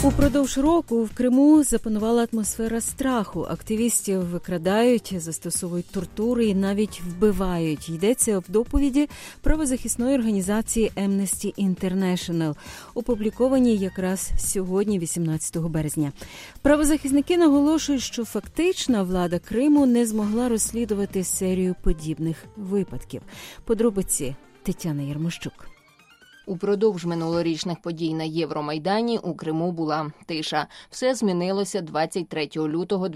Упродовж року в Криму запанувала атмосфера страху. Активістів викрадають, застосовують тортури і навіть вбивають. Йдеться в доповіді правозахисної організації Amnesty International, опублікованій якраз сьогодні, 18 березня. Правозахисники наголошують, що фактична влада Криму не змогла розслідувати серію подібних випадків. Подробиці Тетяна Ярмощук. Упродовж минулорічних подій на Євромайдані у Криму була тиша. Все змінилося 23 лютого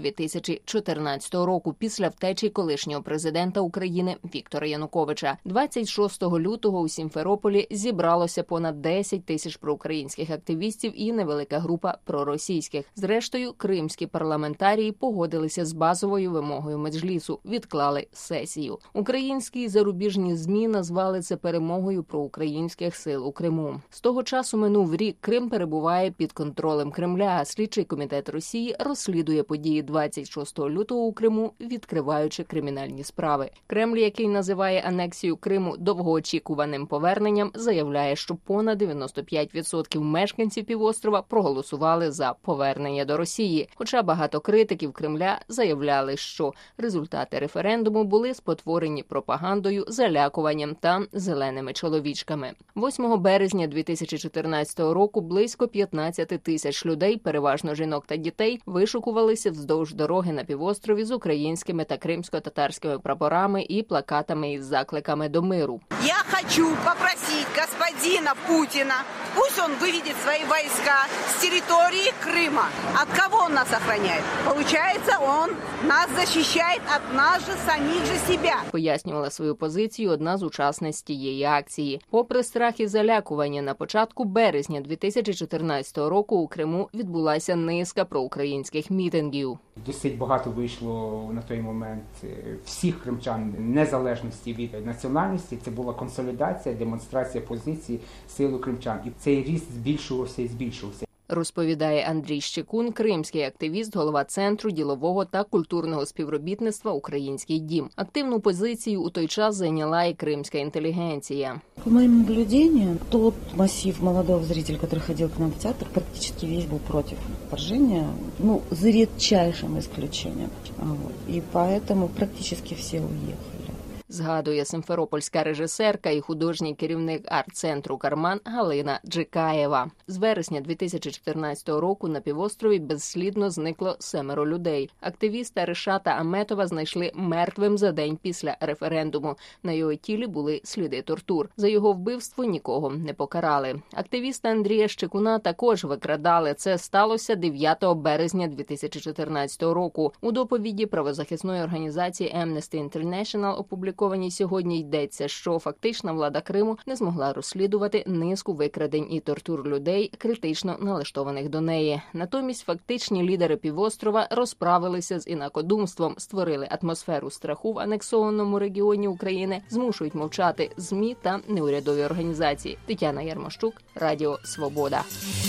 2014 року після втечі колишнього президента України Віктора Януковича. 26 лютого у Сімферополі зібралося понад 10 тисяч проукраїнських активістів і невелика група проросійських. Зрештою, кримські парламентарії погодилися з базовою вимогою Меджлісу – відклали сесію. Українські і зарубіжні ЗМІ назвали це перемогою проукраїнських сил у Криму. З того часу минув рік, Крим перебуває під контролем Кремля, а слідчий комітет Росії розслідує події 26 лютого у Криму, відкриваючи кримінальні справи. Кремль, який називає анексію Криму довгоочікуваним поверненням, заявляє, що понад 95% мешканців півострова проголосували за повернення до Росії. Хоча багато критиків Кремля заявляли, що результати референдуму були спотворені пропагандою, залякуванням та зеленими чоловічками. 8 березня 2014 року близько 15 тисяч людей, переважно жінок та дітей, вишукувалися вздовж дороги на півострові з українськими та кримсько-татарськими прапорами і плакатами із закликами до миру. Я хочу попросити господина Путіна, пусть он виведет свої війська з території Крима. От кого он нас охраняє? Получається, он нас захищає від нас же самих же себе. Пояснювала свою позицію одна з учасниць тієї акції. Попри страх і залякування, на початку березня 2014 року у Криму відбулася низка проукраїнських мітингів. Досить багато вийшло на той момент всіх кримчан, незалежності від національності. Це була консолідація, демонстрація позиції сили кримчан. І цей ріст збільшувався і збільшувався. Розповідає Андрій Щекун, кримський активіст, голова Центру ділового та культурного співробітництва «Український дім». Активну позицію у той час зайняла і кримська інтелігенція. По моим наблюдениям, тот массив молодого зрителя, который ходил к нам в театр, практически весь был против вторжения, за редчайшим исключением. И поэтому практически все уехали. Згадує симферопольська режисерка і художній керівник арт-центру «Карман» Галина Джикаєва. З вересня 2014 року на півострові безслідно зникло 7 людей. Активіста Решата Аметова знайшли мертвим за день після референдуму. На його тілі були сліди тортур. За його вбивство нікого не покарали. Активіста Андрія Щекуна також викрадали. Це сталося 9 березня 2014 року. У доповіді правозахисної організації Amnesty International опублікованій сьогодні йдеться, що фактична влада Криму не змогла розслідувати низку викрадень і тортур людей, критично налаштованих до неї. Натомість фактичні лідери півострова розправилися з інакодумством, створили атмосферу страху в анексованому регіоні України, змушують мовчати ЗМІ та неурядові організації. Тетяна Ярмощук, Радіо Свобода.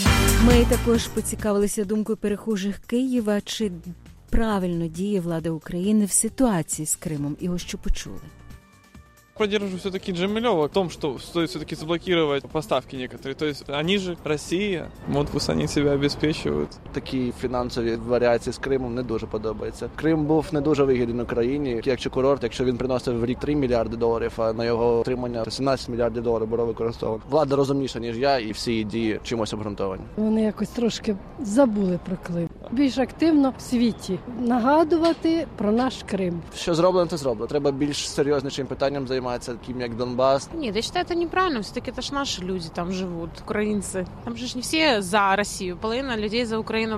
Ми також поцікавилися думкою перехожих Києва, чи правильно діє влада України в ситуації з Кримом, і ось що почули. Поддерживаю все-таки Джемилева в том, что стоит все-таки заблокировать поставки некоторые. То есть они же Россия, вот пусть они себя обеспечивают. Такі фінансові варіації з Кримом не дуже подобаються. Крим був не дуже вигідний Україні, якщо курорт, якщо він приносив в рік 3 мільярди доларів, а на його отримання 17 мільярдів доларів було використовано. Влада розумніша, ніж я, і всі її дії чимось обґрунтовані. Вони якось трошки забули про Крим. Більш активно в світі нагадувати про наш Крим. Що зроблено, то зроблено. Треба більш серйознішим питанням займатися, таким як Донбас. Нет, я считаю, это неправильно. Все-таки это ж наши люди там живут, украинцы. Там же не все за Россию, половина людей за Украину.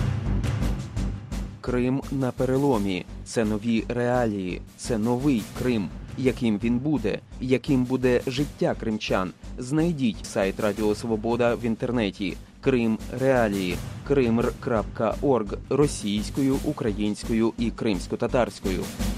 Крим на переломі. Це нові реалії. Це новий Крим. Яким він буде? Яким буде життя кримчан? Знайдіть сайт Радіо Свобода в інтернеті. Крим реалії. Krimr.org російською, українською і кримсько-татарською.